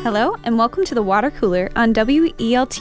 Hello, and welcome to the Water Cooler on WELT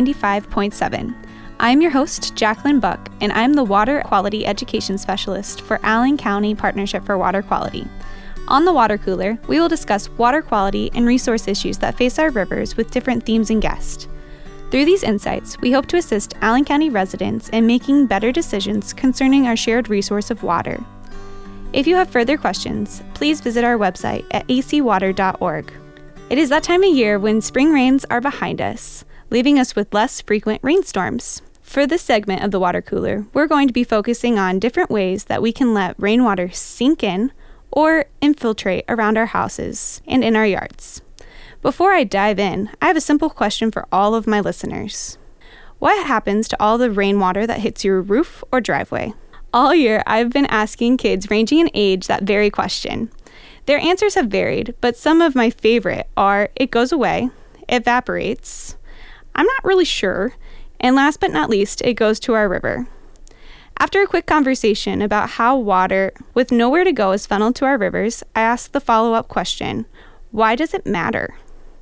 95.7. I'm your host, Jacqueline Buck, and I'm the Water Quality Education Specialist for Allen County Partnership for Water Quality. On the Water Cooler, we will discuss water quality and resource issues that face our rivers with different themes and guests. Through these insights, we hope to assist Allen County residents in making better decisions concerning our shared resource of water. If you have further questions, please visit our website at acwater.org. It is that time of year when spring rains are behind us, leaving us with less frequent rainstorms. For this segment of the Water Cooler, we're going to be focusing on different ways that we can let rainwater sink in or infiltrate around our houses and in our yards. Before I dive in, I have a simple question for all of my listeners. What happens to all the rainwater that hits your roof or driveway? All year, I've been asking kids ranging in age that very question. Their answers have varied, but some of my favorite are it goes away, evaporates, I'm not really sure, and last but not least, it goes to our river. After a quick conversation about how water with nowhere to go is funneled to our rivers, I asked the follow-up question, why does it matter?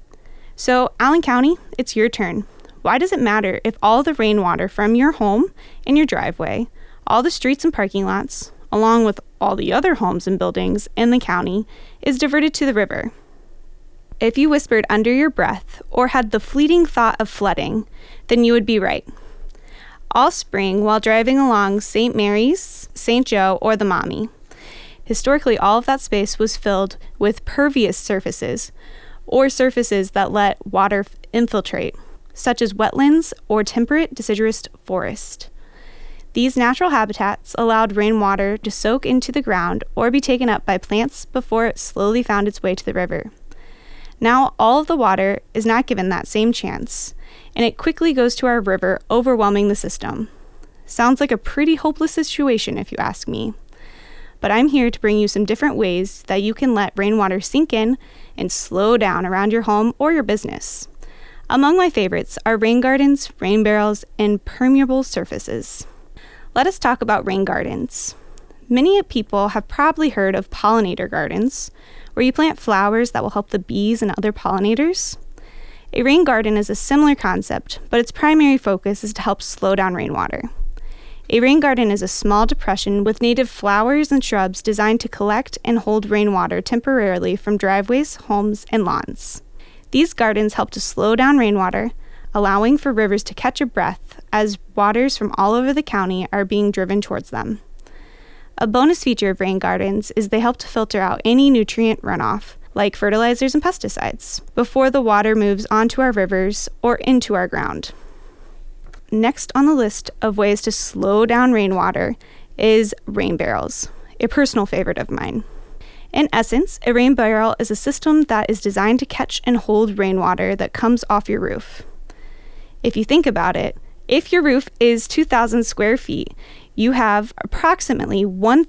So, Allen County, it's your turn. Why does it matter if all the rainwater from your home and your driveway, all the streets and parking lots, along with all the other homes and buildings in the county, is diverted to the river? If you whispered under your breath or had the fleeting thought of flooding, then you would be right. All spring, while driving along St. Mary's, St. Joe, or the Maumee, historically all of that space was filled with pervious surfaces, or surfaces that let water infiltrate, such as wetlands or temperate deciduous forest. These natural habitats allowed rainwater to soak into the ground or be taken up by plants before it slowly found its way to the river. Now, all of the water is not given that same chance, and it quickly goes to our river, overwhelming the system. Sounds like a pretty hopeless situation if you ask me. But I'm here to bring you some different ways that you can let rainwater sink in and slow down around your home or your business. Among my favorites are rain gardens, rain barrels, and permeable surfaces. Let us talk about rain gardens. Many people have probably heard of pollinator gardens, where you plant flowers that will help the bees and other pollinators. A rain garden is a similar concept, but its primary focus is to help slow down rainwater. A rain garden is a small depression with native flowers and shrubs designed to collect and hold rainwater temporarily from driveways, homes, and lawns. These gardens help to slow down rainwater, allowing for rivers to catch a breath as waters from all over the county are being driven towards them. A bonus feature of rain gardens is they help to filter out any nutrient runoff, like fertilizers and pesticides, before the water moves onto our rivers or into our ground. Next on the list of ways to slow down rainwater is rain barrels, a personal favorite of mine. In essence, a rain barrel is a system that is designed to catch and hold rainwater that comes off your roof. If you think about it, if your roof is 2,000 square feet, you have approximately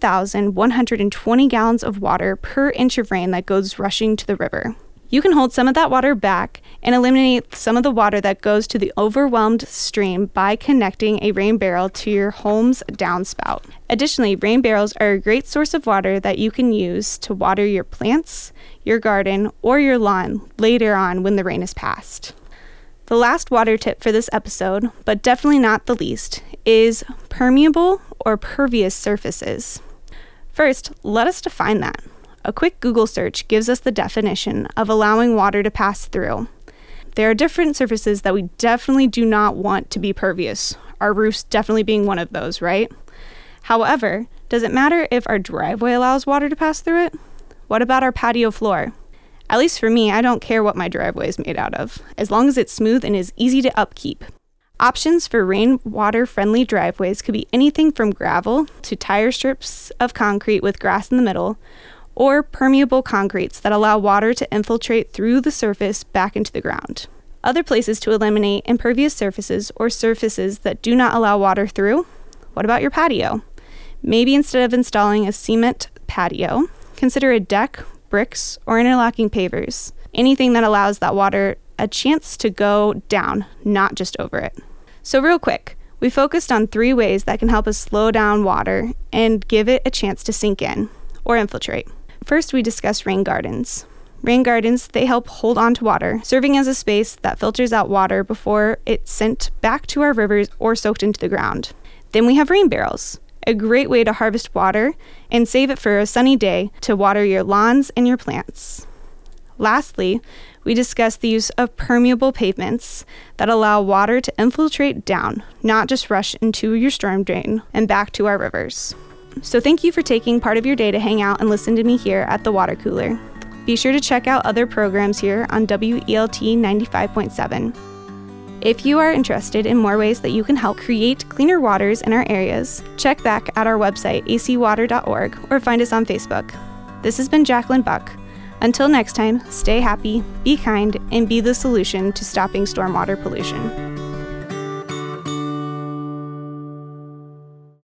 1,120 gallons of water per inch of rain that goes rushing to the river. You can hold some of that water back and eliminate some of the water that goes to the overwhelmed stream by connecting a rain barrel to your home's downspout. Additionally, rain barrels are a great source of water that you can use to water your plants, your garden, or your lawn later on when the rain has passed. The last water tip for this episode, but definitely not the least, is permeable or pervious surfaces. First, let us define that. A quick Google search gives us the definition of allowing water to pass through. There are different surfaces that we definitely do not want to be pervious, our roofs definitely being one of those, right? However, does it matter if our driveway allows water to pass through it? What about our patio floor? At least for me, I don't care what my driveway is made out of, as long as it's smooth and is easy to upkeep. Options for rainwater-friendly driveways could be anything from gravel to tire strips of concrete with grass in the middle, or permeable concretes that allow water to infiltrate through the surface back into the ground. Other places to eliminate impervious surfaces or surfaces that do not allow water through? What about your patio? Maybe instead of installing a cement patio, consider a deck, bricks, or interlocking pavers. Anything that allows that water a chance to go down, not just over it. So real quick, we focused on 3 ways that can help us slow down water and give it a chance to sink in or infiltrate. First, we discussed rain gardens. Rain gardens, they help hold on to water, serving as a space that filters out water before it's sent back to our rivers or soaked into the ground. Then we have rain barrels, a great way to harvest water and save it for a sunny day to water your lawns and your plants. Lastly, we discuss the use of permeable pavements that allow water to infiltrate down, not just rush into your storm drain and back to our rivers. So thank you for taking part of your day to hang out and listen to me here at the Water Cooler. Be sure to check out other programs here on WELT 95.7. If you are interested in more ways that you can help create cleaner waters in our areas, check back at our website, acwater.org, or find us on Facebook. This has been Jacqueline Buck. Until next time, stay happy, be kind, and be the solution to stopping stormwater pollution.